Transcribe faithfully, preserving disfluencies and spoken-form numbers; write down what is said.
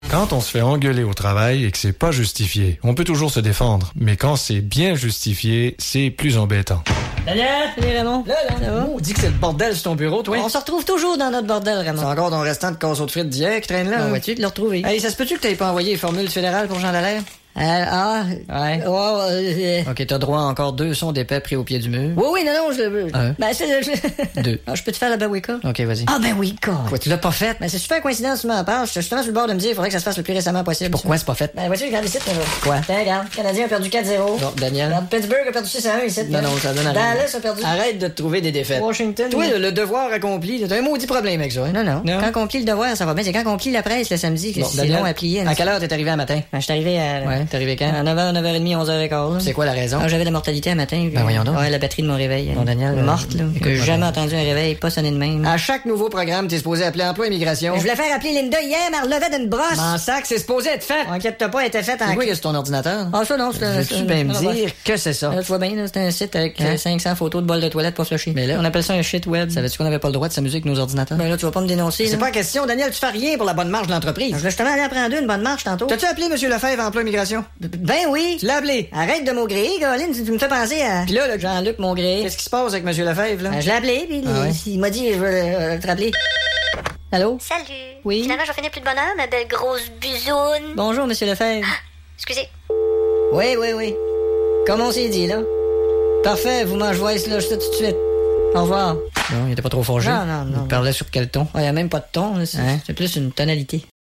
Quand on se fait engueuler au travail et que c'est pas justifié, on peut toujours se défendre. Mais quand c'est bien justifié, c'est plus embêtant. Daniel! Salut Raymond. Là, là, ça va? on dit que c'est le bordel sur ton bureau, toi. On se retrouve toujours dans notre bordel, Raymond. C'est encore ton restant de casseau de frites d'hier qui traîne là. On hein? va-tu te le retrouver? Hey, ça se peut-tu que t'aies pas envoyé les formules fédérales pour Jean Dallaire? Euh, ah, Ouais. oh, euh, Ok, t'as droit à encore deux sons d'épais pris au pied du mur. oui, oui, non, non, je le Un. Ben, c'est... Je... Deux. Ah, je peux te faire la Bewika? Ok, vas-y. Ah, ben oui, quoi. Quoi, tu l'as pas fait? Ben, c'est super coïncidence, tu m'en parles. Je suis justement sur le bord de me dire, il faudrait que ça se fasse le plus récemment possible. Pourquoi ça. c'est pas fait? Ben, vois-tu, regarde ici, tu vois. Quoi? Tiens, regarde. Le Canadien a perdu quatre zéro. Bon, Daniel. Regarde, Pittsburgh a perdu six à un ici. Non, non, ça donne à rien. Dallas a perdu. Arrête de te trouver des défaites. Washington. Toi, le, le devoir accompli, t'as un maudit problème avec ça, hein? Non, non. Non. Quand on plie le devoir, ça va bien. C'est quand on plie la presse le samedi que Bon, c'est Daniel, long à plier. À quelle heure t'es arrivé un matin? Ben, je suis arrivé à... Ouais, t'es arrivé quand? À neuf heures, neuf heures trente, onze heures quinze. C'est quoi la raison? Ah, j'avais de la mortalité un matin. Ben, voyons donc. Ouais, la batterie de mon réveil. Bon, Daniel, euh, Morte, là. écoute, Que j'ai moi, jamais ben- entendu un réveil, pas sonner de même. À chaque nouveau programme, t'es supposé appeler Emploi Immigration. Je voulais faire appeler Linda hier, mais elle relevait d'une brosse. M'en sac, c'est supposé être fait. Inquiète-toi pas, elle était faite en... C'est quoi que c'est ton ordinateur? Ah, ça, non, c'est un... Veux-tu bien me dire que c'est ça? Là, tu vois bien, là, c'est un site avec Hein? euh, cinq cents photos de bols de toilette pas flushés. Mais là- on appelle ça un shit web. Savais-tu qu'on avait pas le droit de s'amuser avec nos ordinateurs? Ben là, tu vas pas me dénoncer. C'est là. pas question, Daniel, tu fais rien pour la bonne marge de l'entreprise. Je voulais justement aller en prendre une bonne marche tantôt. T'as-tu appelé M. Lefebvre, Emploi Immigration? Ben oui. Tu l'as appelé? Arrête de m'augréer, Colin. Tu tu me fais penser à... Puis là, là, Jean-Luc Mongré. qu'est-ce qui se passe avec M. Lefebvre, là? Ben, je l'ai appelé, puis Ah ouais? il, il m'a dit, je vais euh, te rappeler. Allô? Salut. Oui? Finalement, j'en finis plus de bonheur, ma belle grosse buzoune. Bonjour, monsieur Lefebvre. Excusez. Oui, oui, oui. Comme on s'est dit, là. Parfait, vous m'envoyez cela tout de suite. Au revoir. Non, il était pas trop forgé. Non, non, non. Il parlait sur quel ton? Il n'y a même pas de ton, là, c'est Hein? c'est plus une tonalité.